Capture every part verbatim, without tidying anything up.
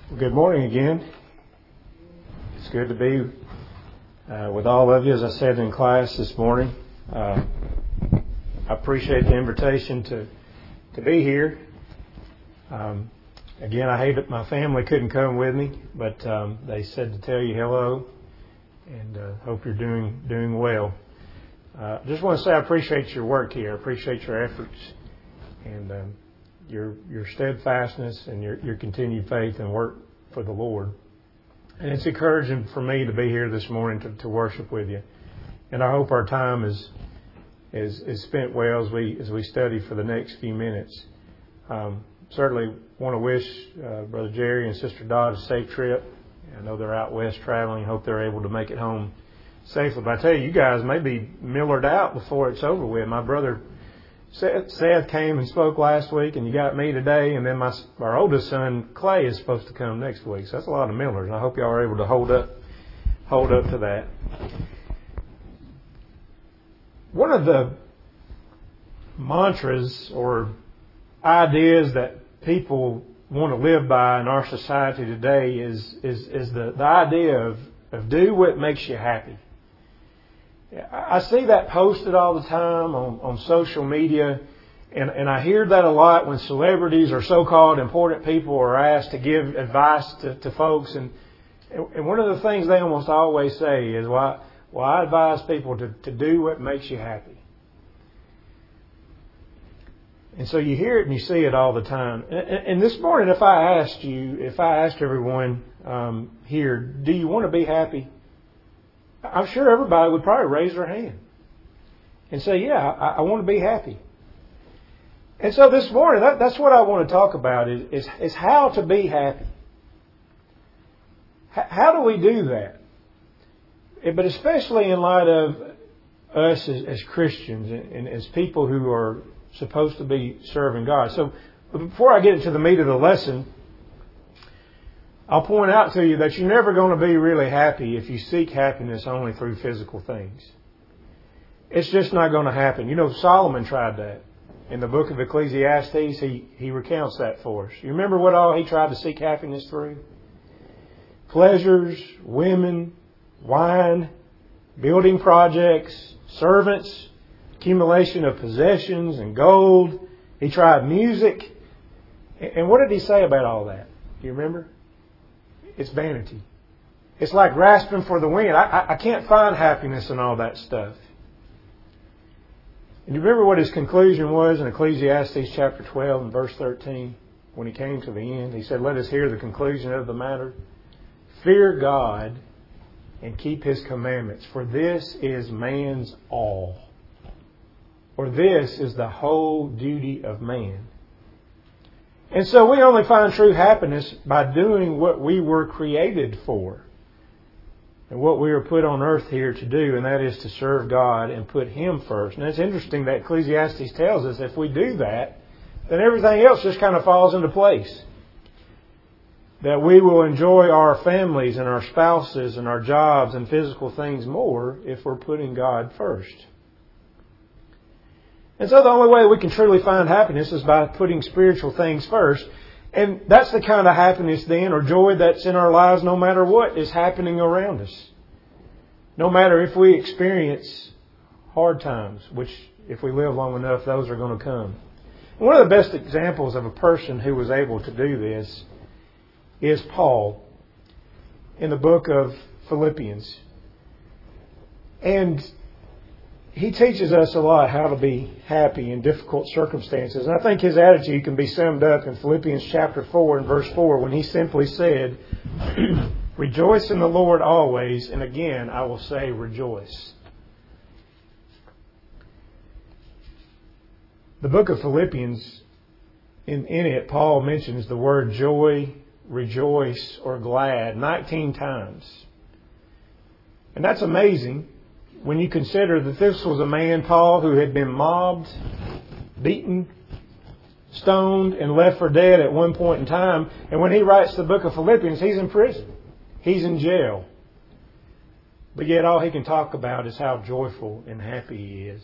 Well, good morning again. It's good to be uh, with all of you, as I said in class this morning. Uh, I appreciate the invitation to, to be here. Um, again, I hate that my family couldn't come with me, but um, they said to tell you hello, and uh, hope you're doing doing well. Uh, just want to say I appreciate your work here. I appreciate your efforts and um, your your steadfastness and your, your continued faith and work for the Lord. And it's encouraging for me to be here this morning to, to worship with you. And I hope our time is is is spent well as we as we study for the next few minutes. Um, certainly want to wish uh, Brother Jerry and Sister Dot a safe trip. I know they're out west traveling. Hope they're able to make it home safely. But I tell you, you guys may be millered out before it's over with. My brother Seth, Seth came and spoke last week, and you got me today, and then my our oldest son Clay is supposed to come next week. So that's a lot of millers, and I hope y'all are able to hold up, hold up to that. One of the mantras or ideas that people want to live by in our society today is is is the, the idea of, of do what makes you happy. I see that posted all the time on, on social media, and, and I hear that a lot when celebrities or so-called important people are asked to give advice to, to folks. And, and one of the things they almost always say is, well, well I advise people to, to do what makes you happy. And so you hear it and you see it all the time. And, and this morning, if I asked you, if I asked everyone um, here, do you want to be happy? I'm sure everybody would probably raise their hand and say, yeah, I, I want to be happy. And so this morning, that, that's what I want to talk about is, is, is how to be happy. H- how do we do that? But especially in light of us as, as Christians and, and as people who are supposed to be serving God. So before I get into the meat of the lesson, I'll point out to you that you're never going to be really happy if you seek happiness only through physical things. It's just not going to happen. You know, Solomon tried that. In the book of Ecclesiastes, he, he recounts that for us. You remember what all he tried to seek happiness through? Pleasures, women, wine, building projects, servants, accumulation of possessions and gold. He tried music. And what did he say about all that? Do you remember? It's vanity. It's like grasping for the wind. I, I, I can't find happiness in all that stuff. And you remember what his conclusion was in Ecclesiastes chapter twelve and verse thirteen? When he came to the end, he said, let us hear the conclusion of the matter. Fear God and keep His commandments, for this is man's all. Or this is the whole duty of man. And so we only find true happiness by doing what we were created for. And what we were put on earth here to do, and that is to serve God and put Him first. And it's interesting that Ecclesiastes tells us if we do that, then everything else just kind of falls into place. That we will enjoy our families and our spouses and our jobs and physical things more if we're putting God first. And so the only way we can truly find happiness is by putting spiritual things first. And that's the kind of happiness then, or joy that's in our lives no matter what is happening around us. No matter if we experience hard times, which if we live long enough, those are going to come. And one of the best examples of a person who was able to do this is Paul in the book of Philippians. And he teaches us a lot how to be happy in difficult circumstances. And I think his attitude can be summed up in Philippians chapter four and verse four when he simply said, rejoice in the Lord always, and again I will say rejoice. The book of Philippians, in, in it, Paul mentions the word joy, rejoice, or glad nineteen times. And that's amazing when you consider that this was a man, Paul, who had been mobbed, beaten, stoned, and left for dead at one point in time. And when he writes the book of Philippians, he's in prison. He's in jail. But yet all he can talk about is how joyful and happy he is.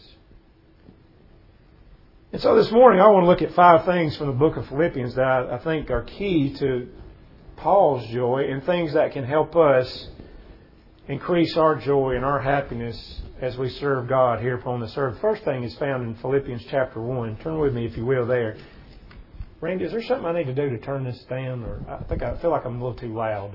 And so this morning I want to look at five things from the book of Philippians that I, I think are key to Paul's joy and things that can help us increase our joy and our happiness as we serve God here upon this earth. The first thing is found in Philippians chapter one. Turn with me, if you will, there. Randy, is there something I need to do to turn this down? Or I think I feel like I'm a little too loud.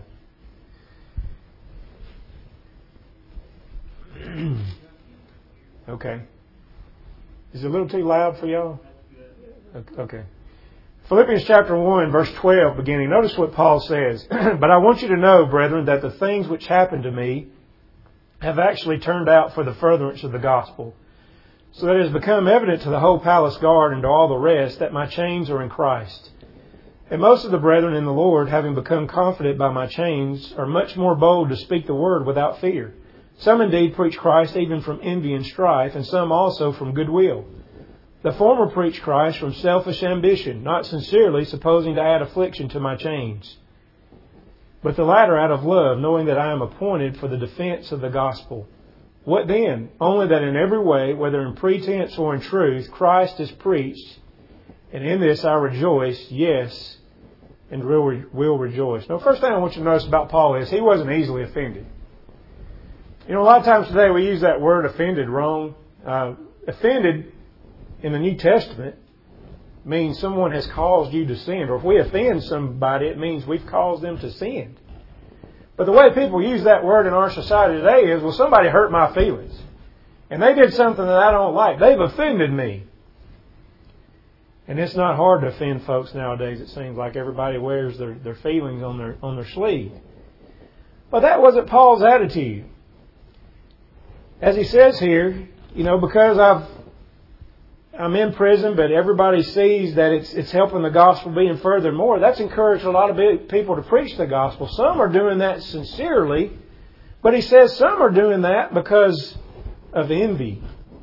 Okay. Is it a little too loud for y'all? Okay. Philippians chapter one, verse twelve, beginning. Notice what Paul says. But I want you to know, brethren, that the things which happened to me have actually turned out for the furtherance of the gospel, so that it has become evident to the whole palace guard and to all the rest that my chains are in Christ. And most of the brethren in the Lord, having become confident by my chains, are much more bold to speak the word without fear. Some indeed preach Christ even from envy and strife, and some also from goodwill. The former preach Christ from selfish ambition, not sincerely, supposing to add affliction to my chains. But the latter out of love, knowing that I am appointed for the defense of the gospel. What then? Only that in every way, whether in pretense or in truth, Christ is preached, and in this I rejoice, yes, and will, will rejoice. Now, first thing I want you to notice about Paul is he wasn't easily offended. You know, a lot of times today we use that word offended wrong. Uh, offended in the New Testament means someone has caused you to sin. Or if we offend somebody, it means we've caused them to sin. But the way people use that word in our society today is, well, somebody hurt my feelings. And they did something that I don't like. They've offended me. And it's not hard to offend folks nowadays. It seems like everybody wears their, their feelings on their on their sleeve. But that wasn't Paul's attitude. As he says here, you know, because I've I'm in prison, but everybody sees that it's it's helping the gospel being further more. That's encouraged a lot of people to preach the gospel. Some are doing that sincerely, but he says some are doing that because of envy.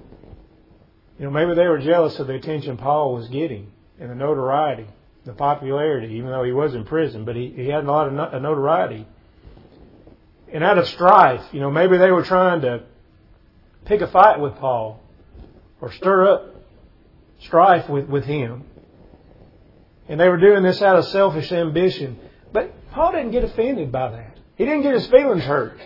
You know, maybe they were jealous of the attention Paul was getting and the notoriety, the popularity, even though he was in prison, but he, he had a lot of notoriety. And out of strife, you know, maybe they were trying to pick a fight with Paul or stir up strife with, with him. And they were doing this out of selfish ambition. But Paul didn't get offended by that. He didn't get his feelings hurt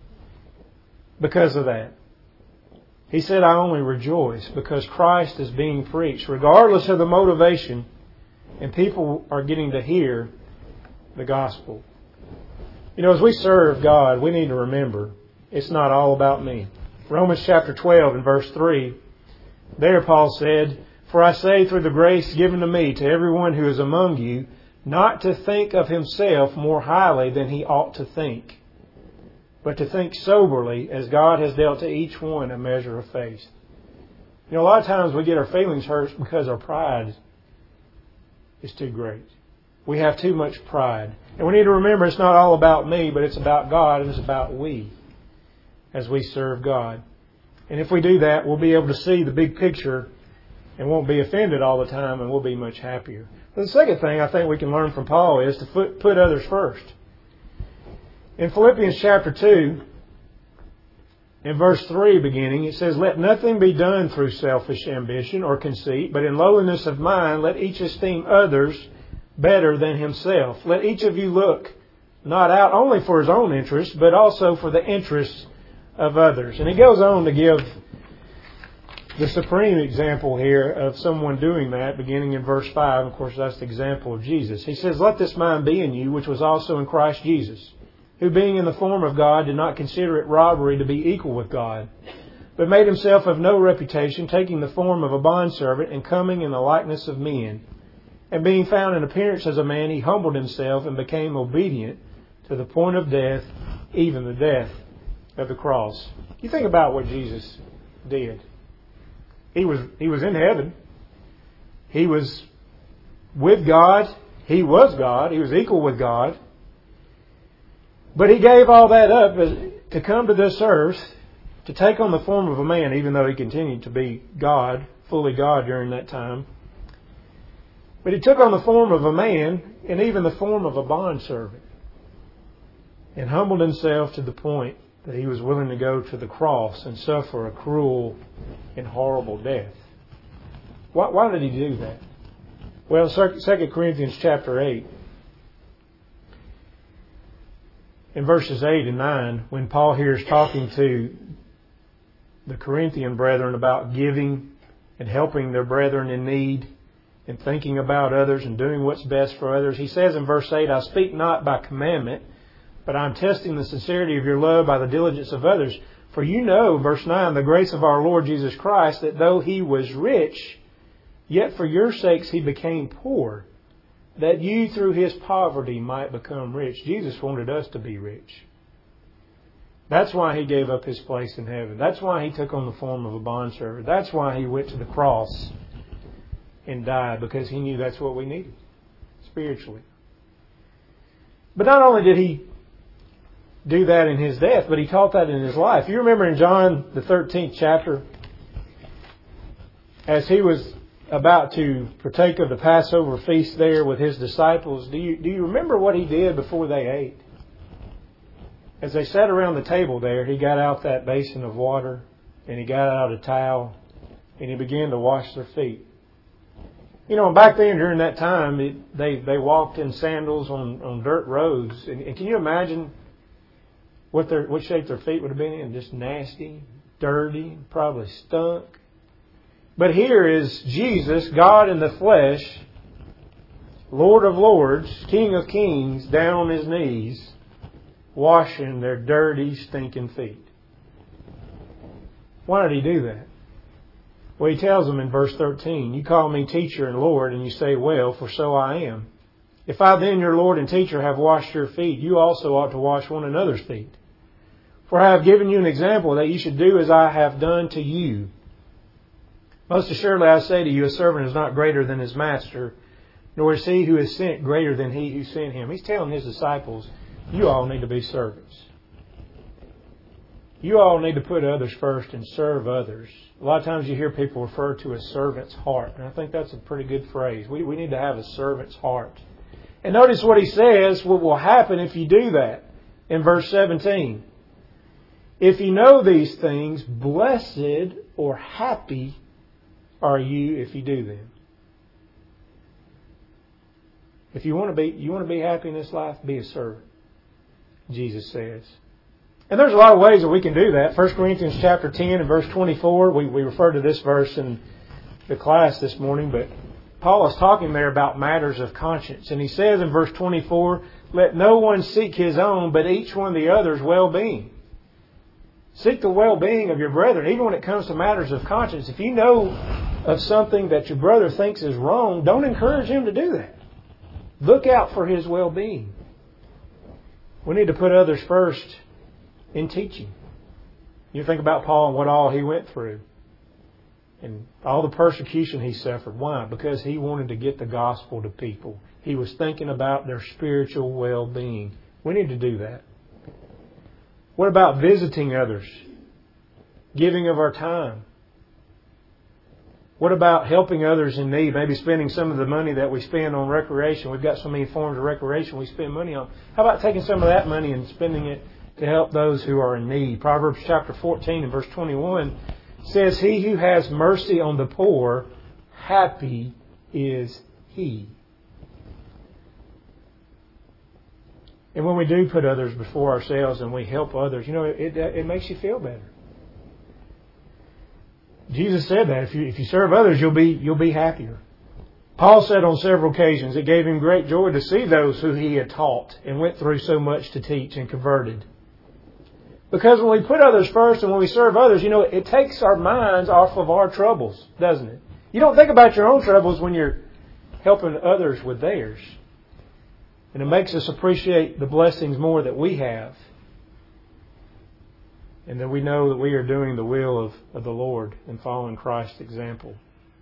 because of that. He said, I only rejoice because Christ is being preached, regardless of the motivation, and people are getting to hear the gospel. You know, as we serve God, we need to remember it's not all about me. Romans chapter twelve and verse three, there Paul said, For I say through the grace given to me to everyone who is among you, not to think of himself more highly than he ought to think, but to think soberly as God has dealt to each one a measure of faith. You know, a lot of times we get our feelings hurt because our pride is too great. We have too much pride. And we need to remember it's not all about me, but it's about God and it's about we as we serve God. And if we do that, we'll be able to see the big picture and won't be offended all the time, and we'll be much happier. But the second thing I think we can learn from Paul is to put, put others first. In Philippians chapter two, in verse three beginning, it says, Let nothing be done through selfish ambition or conceit, but in lowliness of mind let each esteem others better than himself. Let each of you look not out only for his own interest, but also for the interests of others. And he goes on to give the supreme example here of someone doing that, beginning in verse five. Of course, that's the example of Jesus. He says, Let this mind be in you, which was also in Christ Jesus, who being in the form of God did not consider it robbery to be equal with God, but made himself of no reputation, taking the form of a bondservant and coming in the likeness of men. And being found in appearance as a man, he humbled himself and became obedient to the point of death, even the death of the cross. You think about what Jesus did. He was he was in heaven. He was with God. He was God. He was equal with God. But he gave all that up as, to come to this earth, to take on the form of a man, even though he continued to be God, fully God during that time. But he took on the form of a man and even the form of a bondservant, and humbled himself to the point that he was willing to go to the cross and suffer a cruel and horrible death. Why, why did he do that? Well, Second Corinthians chapter eight, in verses eight and nine, when Paul here is talking to the Corinthian brethren about giving and helping their brethren in need and thinking about others and doing what's best for others, he says in verse eight, I speak not by commandment, but I'm testing the sincerity of your love by the diligence of others. For you know, verse nine, the grace of our Lord Jesus Christ, that though He was rich, yet for your sakes He became poor, that you through His poverty might become rich. Jesus wanted us to be rich. That's why He gave up His place in heaven. That's why He took on the form of a bondservant. That's why He went to the cross and died, because He knew that's what we needed spiritually. But not only did He do that in His death, but He taught that in His life. You remember in John the thirteenth chapter, as He was about to partake of the Passover feast there with His disciples, do you, do you remember what He did before they ate? As they sat around the table there, He got out that basin of water, and He got out a towel, and He began to wash their feet. You know, back then, during that time, it, they, they walked in sandals on, on dirt roads. And, and can you imagine what their what shape their feet would have been in? Just nasty, dirty, probably stunk. But here is Jesus, God in the flesh, Lord of lords, King of kings, down on His knees, washing their dirty, stinking feet. Why did He do that? Well, He tells them in verse thirteen, you call me teacher and Lord, and you say, well, for so I am. If I then, your Lord and teacher, have washed your feet, you also ought to wash one another's feet. For I have given you an example that you should do as I have done to you. Most assuredly I say to you, a servant is not greater than his master, nor is he who is sent greater than he who sent him. He's telling His disciples, you all need to be servants. You all need to put others first and serve others. A lot of times you hear people refer to a servant's heart, and I think that's a pretty good phrase. We, we need to have a servant's heart. And notice what He says, what will happen if you do that in verse seventeen. If you know these things, blessed or happy are you if you do them. If you want to be, you want to be happy in this life, be a servant, Jesus says. And there's a lot of ways that we can do that. First Corinthians chapter ten and verse twenty-four, we, we referred to this verse in the class this morning, but Paul is talking there about matters of conscience. And he says in verse twenty-four, let no one seek his own, but each one the other's well-being. Seek the well-being of your brethren, even when it comes to matters of conscience. If you know of something that your brother thinks is wrong, don't encourage him to do that. Look out for his well-being. We need to put others first in teaching. You think about Paul and what all he went through. And all the persecution he suffered. Why? Because he wanted to get the gospel to people. He was thinking about their spiritual well-being. We need to do that. What about visiting others? Giving of our time? What about helping others in need? Maybe spending some of the money that we spend on recreation. We've got so many forms of recreation we spend money on. How about taking some of that money and spending it to help those who are in need? Proverbs chapter fourteen and verse twenty-one says, he who has mercy on the poor, happy is he. And when we do put others before ourselves and we help others, you know, it, it makes you feel better. Jesus said that if you if you serve others, you'll be you'll be happier. Paul said on several occasions it gave him great joy to see those who he had taught and went through so much to teach and converted. Because when we put others first and when we serve others, you know, it takes our minds off of our troubles, doesn't it? You don't think about your own troubles when you're helping others with theirs. And it makes us appreciate the blessings more that we have. And that we know that we are doing the will of, of the Lord and following Christ's example.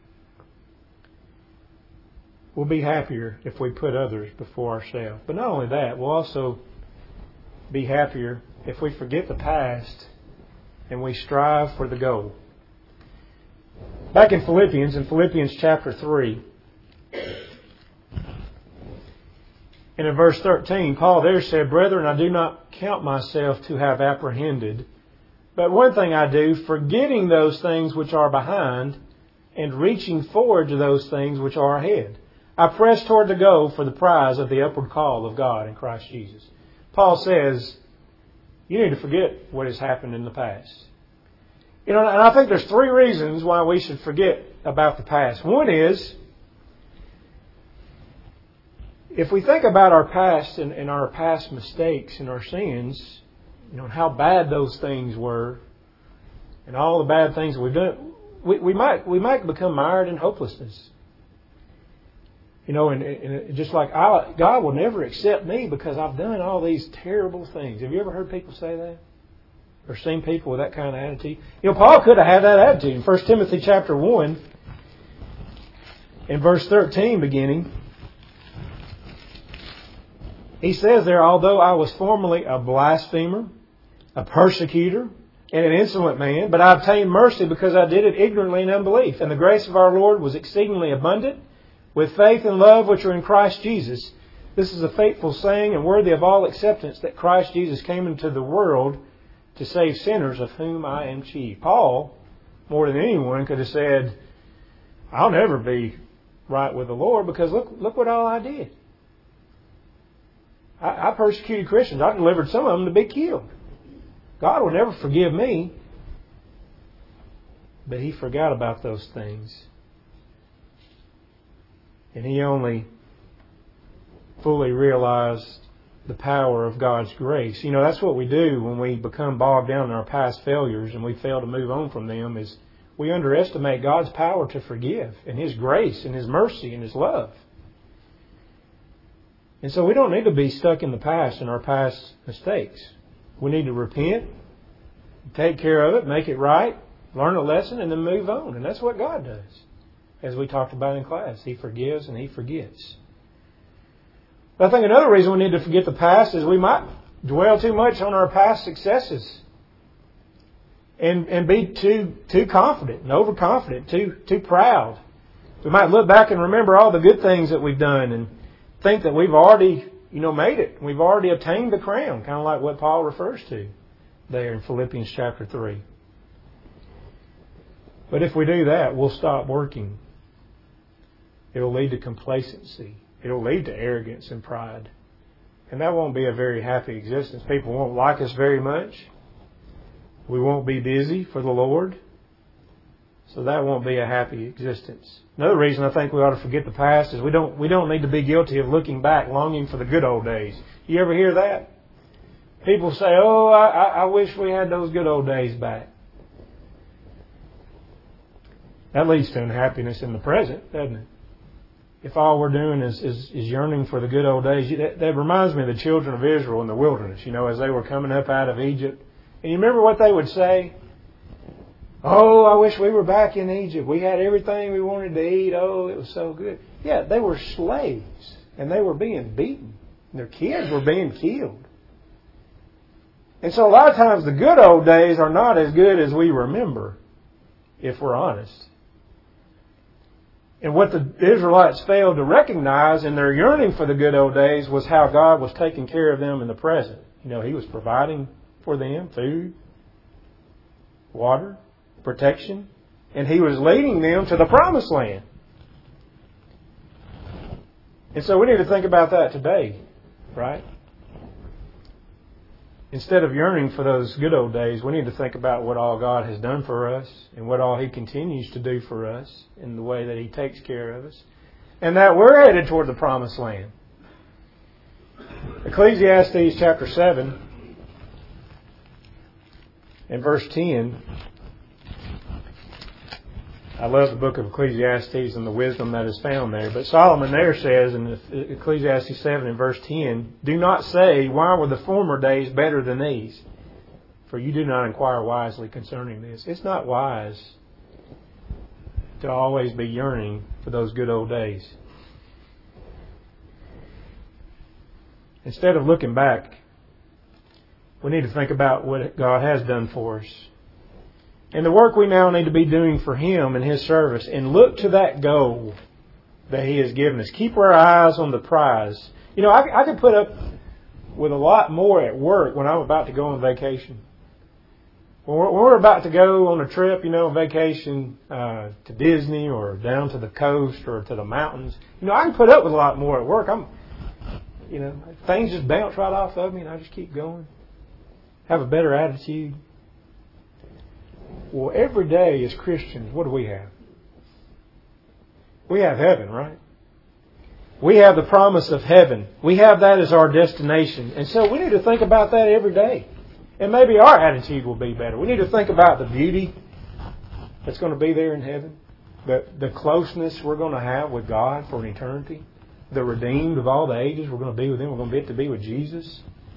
We'll be happier if we put others before ourselves. But not only that, we'll also be happier if we forget the past and we strive for the goal. Back in Philippians, in Philippians chapter three, and in verse thirteen, Paul there said, brethren, I do not count myself to have apprehended, but one thing I do, forgetting those things which are behind and reaching forward to those things which are ahead. I press toward the goal for the prize of the upward call of God in Christ Jesus. Paul says, you need to forget what has happened in the past. You know, and I think there's three reasons why we should forget about the past. One is, if we think about our past and, and our past mistakes and our sins, you know, and how bad those things were, and all the bad things we've done, we, we might we might become mired in hopelessness. You know, and, and just like I, God will never accept me because I've done all these terrible things. Have you ever heard people say that? Or seen people with that kind of attitude? You know, Paul could have had that attitude. In First Timothy chapter one, in verse thirteen beginning, he says there, although I was formerly a blasphemer, a persecutor, and an insolent man, but I obtained mercy because I did it ignorantly in unbelief. And the grace of our Lord was exceedingly abundant, with faith and love which are in Christ Jesus. This is a faithful saying and worthy of all acceptance, that Christ Jesus came into the world to save sinners, of whom I am chief. Paul, more than anyone, could have said, I'll never be right with the Lord because look, look what all I did. I, I persecuted Christians. I delivered some of them to be killed. God will never forgive me. But he forgot about those things. And he only fully realized the power of God's grace. You know, that's what we do when we become bogged down in our past failures and we fail to move on from them, is we underestimate God's power to forgive and His grace and His mercy and His love. And so we don't need to be stuck in the past and our past mistakes. We need to repent, take care of it, make it right, learn a lesson, and then move on. And that's what God does. As we talked about in class, He forgives and He forgets. But I think another reason we need to forget the past is we might dwell too much on our past successes and and be too too confident and overconfident, too too proud. We might look back and remember all the good things that we've done and think that we've already, you know, made it. We've already obtained the crown, kind of like what Paul refers to there in Philippians chapter three. But if we do that, we'll stop working. It'll lead to complacency. It'll lead to arrogance and pride. And that won't be a very happy existence. People won't like us very much. We won't be busy for the Lord. So that won't be a happy existence. Another reason I think we ought to forget the past is we don't we don't need to be guilty of looking back, longing for the good old days. You ever hear that? People say, oh, I, I wish we had those good old days back. That leads to unhappiness in the present, doesn't it? If all we're doing is, is, is yearning for the good old days, that, that reminds me of the children of Israel in the wilderness, you know, as they were coming up out of Egypt. And you remember what they would say? Oh, I wish we were back in Egypt. We had everything we wanted to eat. Oh, it was so good. Yeah, they were slaves, and they were being beaten. And their kids were being killed. And so a lot of times the good old days are not as good as we remember, if we're honest. And what the Israelites failed to recognize in their yearning for the good old days was how God was taking care of them in the present. You know, He was providing for them food, water, protection, and He was leading them to the promised land. And so we need to think about that today, right? Instead of yearning for those good old days, we need to think about what all God has done for us and what all He continues to do for us in the way that He takes care of us, and that we're headed toward the promised land. Ecclesiastes chapter seven and verse ten. I love the book of Ecclesiastes and the wisdom that is found there. But Solomon there says in Ecclesiastes seven and verse ten, do not say, why were the former days better than these? For you do not inquire wisely concerning this. It's not wise to always be yearning for those good old days. Instead of looking back, we need to think about what God has done for us. And the work we now need to be doing for Him and His service, and look to that goal that He has given us. Keep our eyes on the prize. You know, I, I could put up with a lot more at work when I'm about to go on vacation. When we're, when we're about to go on a trip, you know, vacation uh, to Disney or down to the coast or to the mountains, you know, I can put up with a lot more at work. I'm, You know, things just bounce right off of me and I just keep going. Have a better attitude. Well, every day as Christians, what do we have? We have heaven, right? We have the promise of heaven. We have that as our destination. And so we need to think about that every day. And maybe our attitude will be better. We need to think about the beauty that's going to be there in heaven. The, the closeness we're going to have with God for an eternity. The redeemed of all the ages, we're going to be with Him. We're going to get to be with Jesus.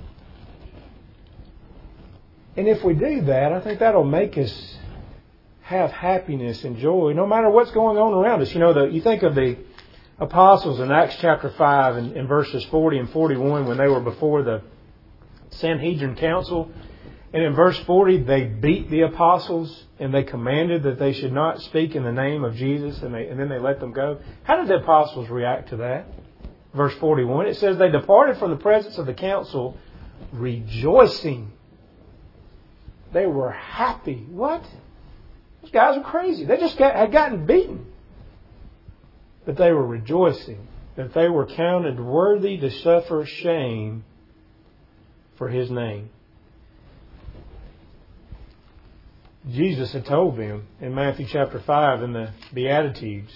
And if we do that, I think that'll make us have happiness and joy no matter what's going on around us. You know, the, you think of the apostles in Acts chapter five and in verses forty and forty-one when they were before the Sanhedrin council. And in verse forty, they beat the apostles and they commanded that they should not speak in the name of Jesus, and, they, and then they let them go. How did the apostles react to that? Verse forty-one, it says, they departed from the presence of the council rejoicing. They were happy. What? Those guys are crazy. They just got, had gotten beaten. But they were rejoicing that they were counted worthy to suffer shame for His name. Jesus had told them in Matthew chapter five in the Beatitudes,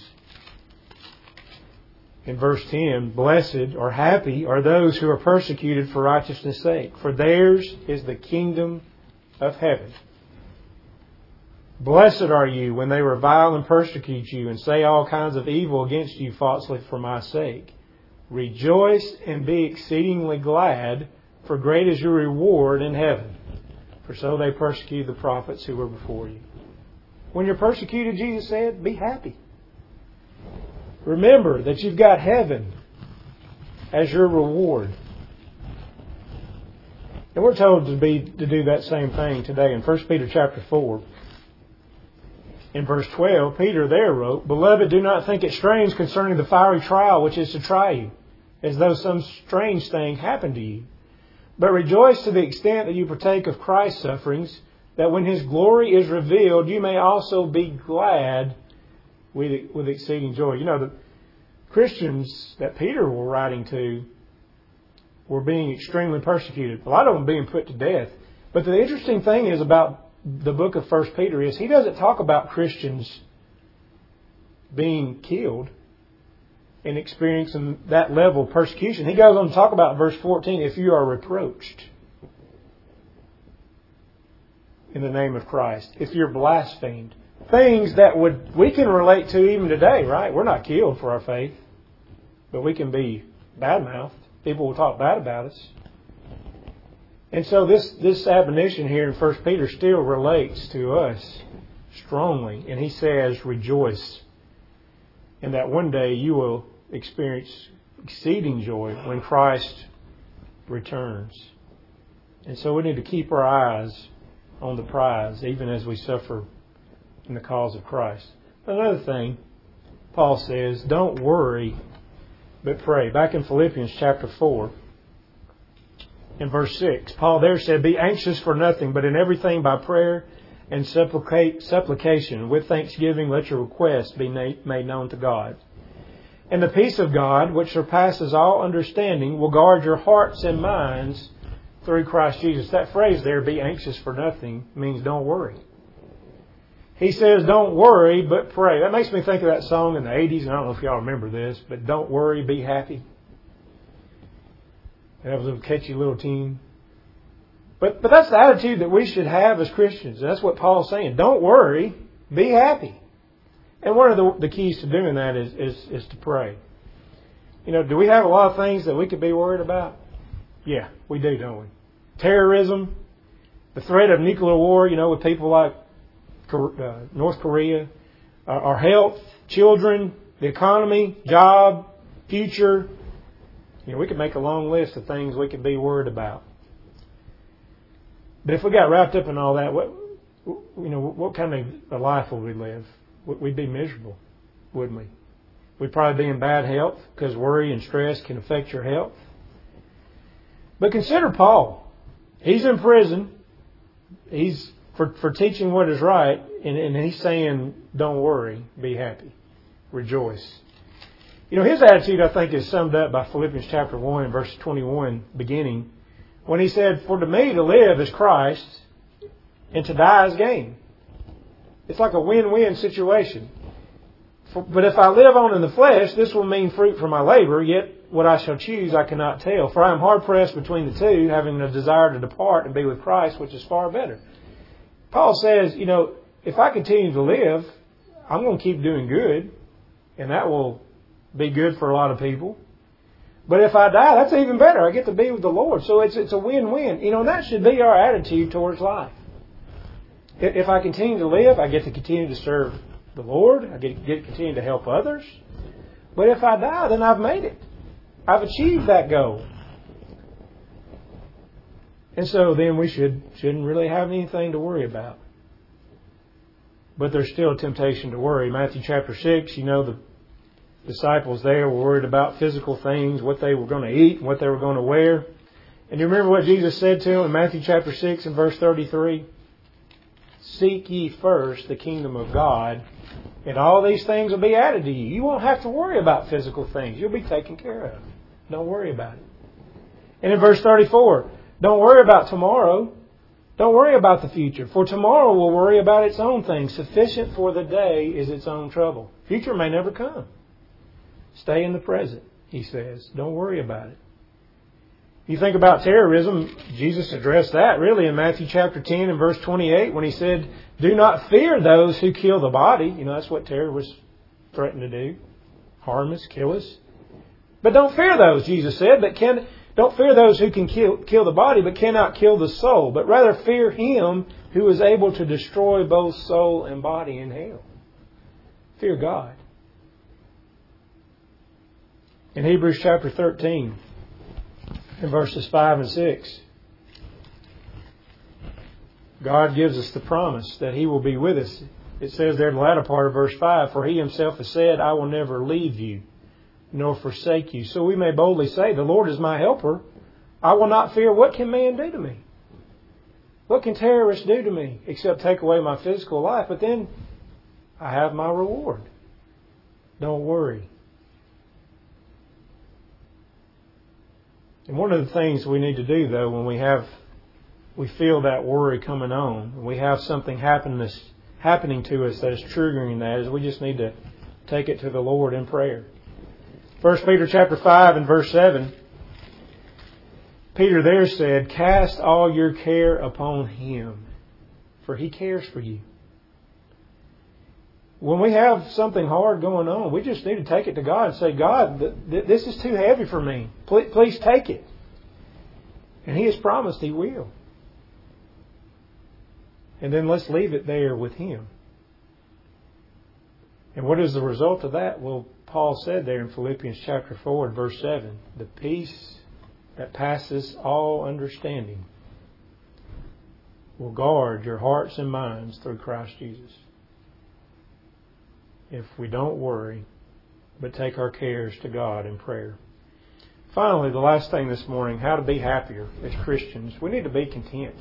in verse ten, blessed or happy are those who are persecuted for righteousness' sake, for theirs is the kingdom of heaven. Blessed are you when they revile and persecute you and say all kinds of evil against you falsely for my sake. Rejoice and be exceedingly glad, for great is your reward in heaven. For so they persecuted the prophets who were before you. When you're persecuted, Jesus said, be happy. Remember that you've got heaven as your reward. And we're told to be to do that same thing today in First Peter chapter four. In verse twelve, Peter there wrote, Beloved, do not think it strange concerning the fiery trial which is to try you, as though some strange thing happened to you. But rejoice to the extent that you partake of Christ's sufferings, that when His glory is revealed, you may also be glad with, with exceeding joy. You know, the Christians that Peter were writing to were being extremely persecuted. A lot of them being put to death. But the interesting thing is about the book of First Peter is he doesn't talk about Christians being killed and experiencing that level of persecution. He goes on to talk about verse fourteen, if you are reproached in the name of Christ, if you're blasphemed. Things that would we can relate to even today, right? We're not killed for our faith, but we can be bad-mouthed. People will talk bad about us. And so this, this admonition here in First Peter still relates to us strongly. And he says, rejoice. And that one day you will experience exceeding joy when Christ returns. And so we need to keep our eyes on the prize, even as we suffer in the cause of Christ. Another thing, Paul says, don't worry, but pray. Back in Philippians chapter four, in verse six, Paul there said, be anxious for nothing, but in everything by prayer and supplicate, supplication, with thanksgiving, let your requests be made known to God. And the peace of God, which surpasses all understanding, will guard your hearts and minds through Christ Jesus. That phrase there, be anxious for nothing, means don't worry. He says, don't worry, but pray. That makes me think of that song in the eighties, and I don't know if y'all remember this, but don't worry, be happy. That was a catchy little tune. But but that's the attitude that we should have as Christians. That's what Paul's saying. Don't worry, be happy. And one of the, the keys to doing that is, is, is to pray. You know, do we have a lot of things that we could be worried about? Yeah, we do, don't we? Terrorism, the threat of nuclear war, you know, with people like uh, North Korea, uh, our health, children, the economy, job, future. You know, we could make a long list of things we could be worried about. But if we got wrapped up in all that, what you know, what kind of a life would we live? We'd be miserable, wouldn't we? We'd probably be in bad health because worry and stress can affect your health. But consider Paul. He's in prison. He's for, for teaching what is right, and, and he's saying, don't worry, be happy, rejoice. You know, his attitude, I think, is summed up by Philippians chapter one, verse twenty-one, beginning, when he said, "For to me to live is Christ, and to die is gain." It's like a win-win situation. For, but if I live on in the flesh, this will mean fruit for my labor, yet what I shall choose I cannot tell. For I am hard-pressed between the two, having a desire to depart and be with Christ, which is far better. Paul says, you know, if I continue to live, I'm going to keep doing good, and that will be good for a lot of people. But if I die, that's even better. I get to be with the Lord. So it's it's a win-win. You know, and that should be our attitude towards life. If I continue to live, I get to continue to serve the Lord. I get, get to continue to help others. But if I die, then I've made it. I've achieved that goal. And so then we should, shouldn't really have anything to worry about. But there's still a temptation to worry. Matthew chapter six, you know, the disciples there were worried about physical things, what they were going to eat, what they were going to wear. And you remember what Jesus said to them in Matthew chapter six and verse thirty-three? "Seek ye first the kingdom of God, and all these things will be added to you." You won't have to worry about physical things. You'll be taken care of. Don't worry about it. And in verse thirty-four, "Don't worry about tomorrow. Don't worry about the future. For tomorrow will worry about its own things. Sufficient for the day is its own trouble." Future may never come. Stay in the present, he says. Don't worry about it. You think about terrorism, Jesus addressed that really in Matthew chapter ten and verse twenty-eight when he said, "Do not fear those who kill the body." You know, that's what terrorists threaten to do. Harm us, kill us. But don't fear those, Jesus said, but can don't fear those who can kill, kill the body but cannot kill the soul, but rather fear him who is able to destroy both soul and body in hell. Fear God. In Hebrews chapter thirteen, in verses five and six, God gives us the promise that He will be with us. It says there in the latter part of verse five, "For He Himself has said, I will never leave you, nor forsake you." So we may boldly say, "The Lord is my helper. I will not fear. What can man do to me? What can terrorists do to me except take away my physical life? But then I have my reward." Don't worry. And one of the things we need to do, though, when we have, we feel that worry coming on, we have something happen this, happening to us that is triggering that, is we just need to take it to the Lord in prayer. First Peter chapter five and verse seven, Peter there said, "Cast all your care upon Him, for He cares for you." When we have something hard going on, we just need to take it to God and say, "God, th- th- this is too heavy for me. Please, please take it." And He has promised He will. And then let's leave it there with Him. And what is the result of that? Well, Paul said there in Philippians chapter four and verse seven, "The peace that passes all understanding will guard your hearts and minds through Christ Jesus." If we don't worry, but take our cares to God in prayer. Finally, the last thing this morning, how to be happier as Christians. We need to be content.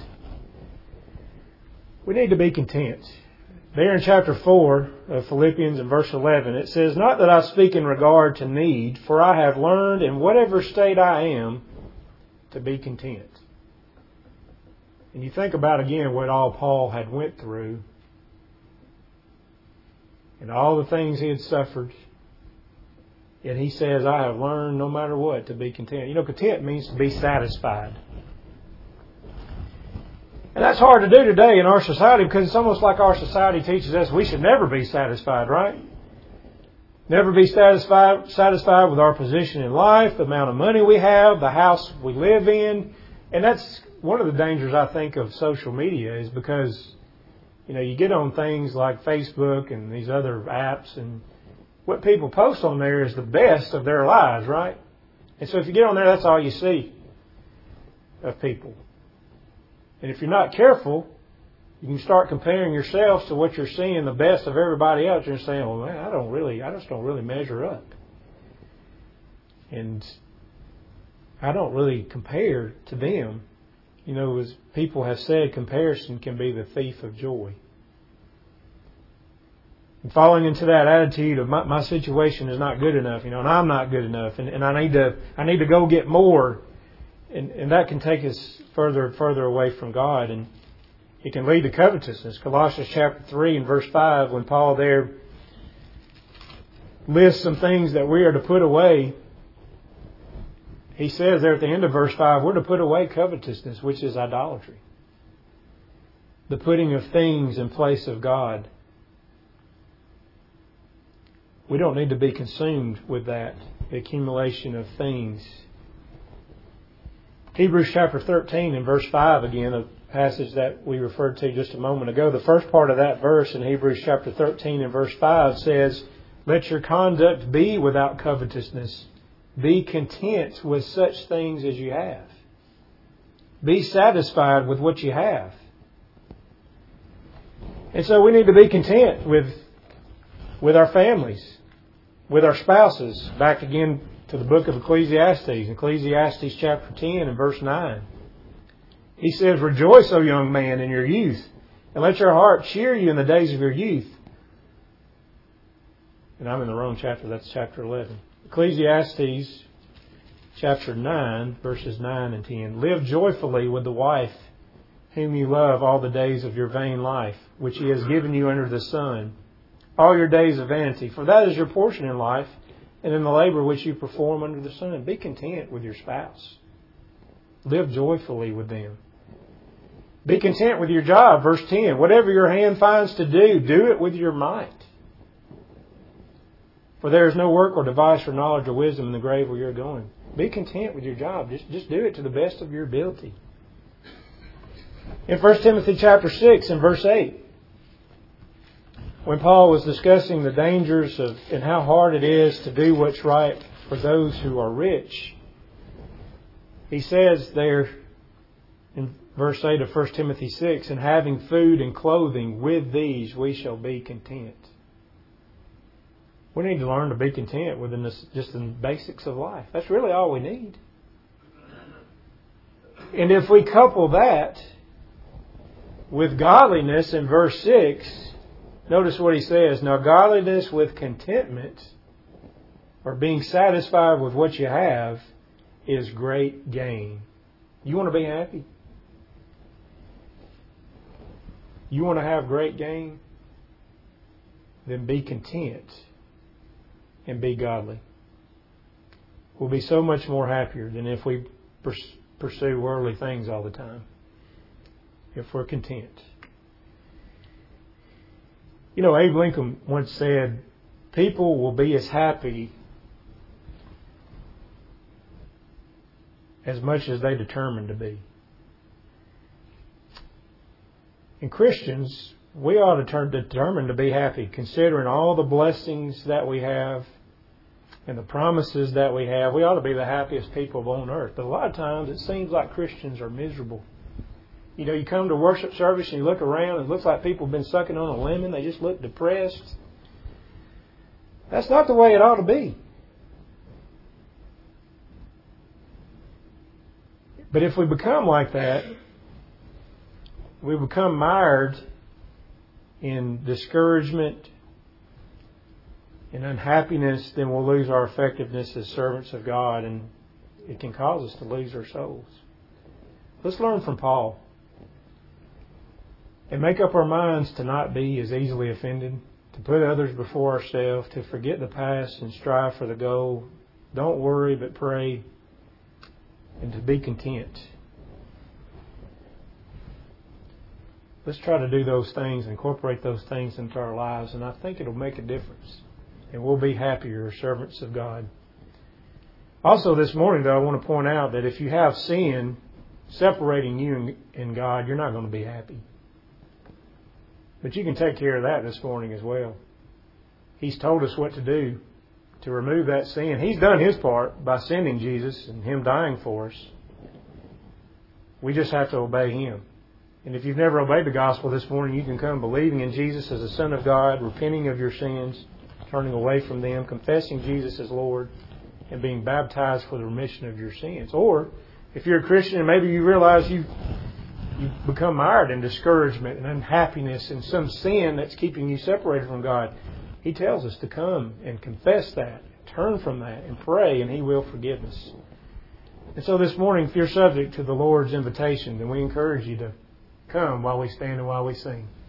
We need to be content. There in chapter four of Philippians and verse eleven, it says, "Not that I speak in regard to need, for I have learned in whatever state I am to be content." And you think about again what all Paul had went through and all the things he had suffered. Yet he says, "I have learned no matter what to be content." You know, content means to be satisfied. And that's hard to do today in our society because it's almost like our society teaches us we should never be satisfied, right? Never be satisfied satisfied with our position in life, the amount of money we have, the house we live in. And that's one of the dangers, I think, of social media is because, you know, you get on things like Facebook and these other apps, and what people post on there is the best of their lives, right? And so if you get on there, that's all you see of people. And if you're not careful, you can start comparing yourself to what you're seeing, the best of everybody else, and saying, "Well, man, I don't really, I just don't really measure up. And I don't really compare to them." You know, as people have said, comparison can be the thief of joy. And falling into that attitude of my, my situation is not good enough, you know, and I'm not good enough, and, and I need to I need to go get more, and, and that can take us further and further away from God, and it can lead to covetousness. Colossians chapter three and verse five, when Paul there lists some things that we are to put away, he says there at the end of verse five, we're to put away covetousness, which is idolatry. The putting of things in place of God. We don't need to be consumed with that, the accumulation of things. Hebrews chapter thirteen and verse five again, a passage that we referred to just a moment ago. The first part of that verse in Hebrews chapter thirteen and verse five says, let your conduct be without covetousness. Be content with such things as you have. Be satisfied with what you have. And so we need to be content with, with our families, with our spouses. Back again to the book of Ecclesiastes, Ecclesiastes chapter ten and verse nine. He says, rejoice, O young man, in your youth, and let your heart cheer you in the days of your youth. And I'm in the wrong chapter. That's chapter eleven. Ecclesiastes chapter nine, verses nine and ten. Live joyfully with the wife whom you love all the days of your vain life, which He has given you under the sun, all your days of vanity. For that is your portion in life, and in the labor which you perform under the sun. Be content with your spouse. Live joyfully with them. Be content with your job. Verse ten. Whatever your hand finds to do, do it with your might. For there is no work or device or knowledge or wisdom in the grave where you're going. Be content with your job. Just, just do it to the best of your ability. In First Timothy chapter six and verse eight, when Paul was discussing the dangers of and how hard it is to do what's right for those who are rich, he says there in verse eight of First Timothy six, and having food and clothing, with these we shall be content. We need to learn to be content within this, just the basics of life. That's really all we need. And if we couple that with godliness in verse six, notice what he says. Now godliness with contentment, or being satisfied with what you have, is great gain. You want to be happy? You want to have great gain? Then be content and be godly. We'll be so much more happier than if we pursue worldly things all the time, if we're content. You know, Abe Lincoln once said, people will be as happy as much as they determine to be. And Christians, we ought to turn determined to be happy, considering all the blessings that we have and the promises that we have. We ought to be the happiest people on earth. But a lot of times it seems like Christians are miserable. You know, you come to worship service and you look around and it looks like people have been sucking on a lemon. They just look depressed. That's not the way it ought to be. But if we become like that, we become mired in discouragement and unhappiness, then we'll lose our effectiveness as servants of God, and it can cause us to lose our souls. Let's learn from Paul and make up our minds to not be as easily offended, to put others before ourselves, to forget the past and strive for the goal. Don't worry, but pray, and to be content. Let's try to do those things, incorporate those things into our lives, and I think it'll make a difference. And we'll be happier servants of God. Also this morning, though, I want to point out that if you have sin separating you and God, you're not going to be happy. But you can take care of that this morning as well. He's told us what to do to remove that sin. He's done His part by sending Jesus and Him dying for us. We just have to obey Him. And if you've never obeyed the gospel this morning, you can come believing in Jesus as the Son of God, repenting of your sins, turning away from them, confessing Jesus as Lord, and being baptized for the remission of your sins. Or, if you're a Christian and maybe you realize you, you've become mired in discouragement and unhappiness and some sin that's keeping you separated from God, He tells us to come and confess that, turn from that, and pray, and He will forgive us. And so this morning, if you're subject to the Lord's invitation, then we encourage you to come while we stand and while we sing.